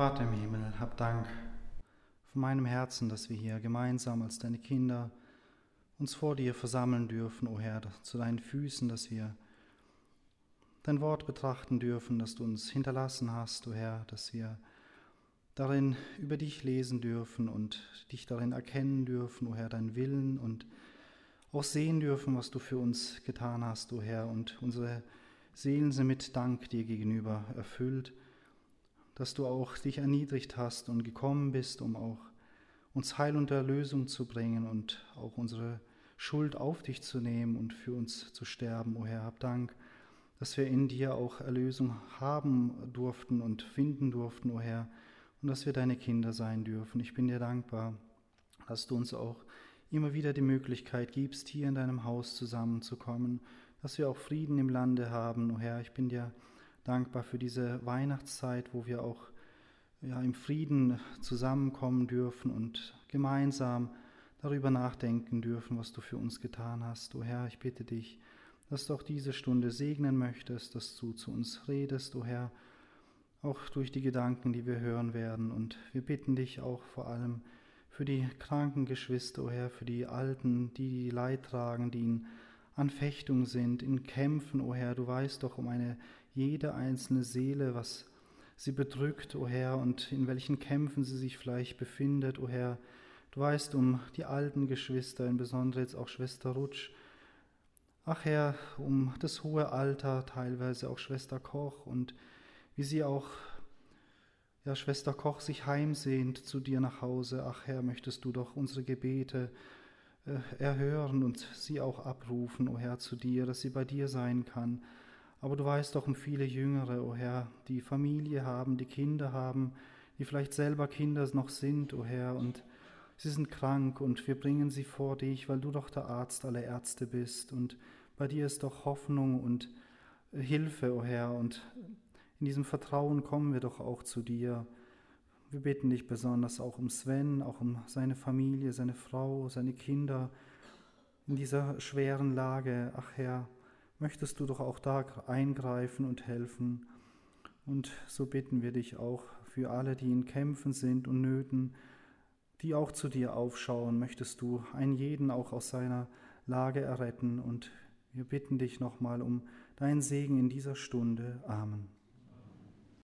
Vater im Himmel, hab Dank von meinem Herzen, dass wir hier gemeinsam als deine Kinder uns vor dir versammeln dürfen, o Herr, zu deinen Füßen, dass wir dein Wort betrachten dürfen, das du uns hinterlassen hast, o Herr, dass wir darin über dich lesen dürfen und dich darin erkennen dürfen, o Herr, deinen Willen und auch sehen dürfen, was du für uns getan hast, o Herr, und unsere Seelen sind mit Dank dir gegenüber erfüllt, dass du auch dich erniedrigt hast und gekommen bist, um auch uns Heil und Erlösung zu bringen und auch unsere Schuld auf dich zu nehmen und für uns zu sterben. O Herr, hab Dank, dass wir in dir auch Erlösung haben durften und finden durften, o Herr, und dass wir deine Kinder sein dürfen. Ich bin dir dankbar, dass du uns auch immer wieder die Möglichkeit gibst, hier in deinem Haus zusammenzukommen, dass wir auch Frieden im Lande haben. O Herr, ich bin dir dankbar für diese Weihnachtszeit, wo wir auch im Frieden zusammenkommen dürfen und gemeinsam darüber nachdenken dürfen, was du für uns getan hast. O Herr, ich bitte dich, dass du auch diese Stunde segnen möchtest, dass du zu uns redest, o Herr, auch durch die Gedanken, die wir hören werden. Und wir bitten dich auch vor allem für die kranken Geschwister, o Herr, für die Alten, die Leid tragen, die in Anfechtung sind, in Kämpfen, o Herr. Du weißt doch um jede einzelne Seele, was sie bedrückt, o Herr, und in welchen Kämpfen sie sich vielleicht befindet, o Herr. Du weißt um die alten Geschwister, insbesondere jetzt auch Schwester Rutsch. Ach Herr, um das hohe Alter, teilweise auch Schwester Koch und wie sie auch, Schwester Koch sich heimsehnt zu dir nach Hause. Ach Herr, möchtest du doch unsere Gebete erhören und sie auch abrufen, o Herr, zu dir, dass sie bei dir sein kann. Aber du weißt doch um viele Jüngere, o Herr, die Familie haben, die Kinder haben, die vielleicht selber Kinder noch sind, o Herr, und sie sind krank und wir bringen sie vor dich, weil du doch der Arzt aller Ärzte bist und bei dir ist doch Hoffnung und Hilfe, o Herr, und in diesem Vertrauen kommen wir doch auch zu dir. Wir bitten dich besonders auch um Sven, auch um seine Familie, seine Frau, seine Kinder in dieser schweren Lage. Ach Herr, möchtest du doch auch da eingreifen und helfen. Und so bitten wir dich auch für alle, die in Kämpfen sind und Nöten, die auch zu dir aufschauen, möchtest du einen jeden auch aus seiner Lage erretten. Und wir bitten dich nochmal um deinen Segen in dieser Stunde. Amen.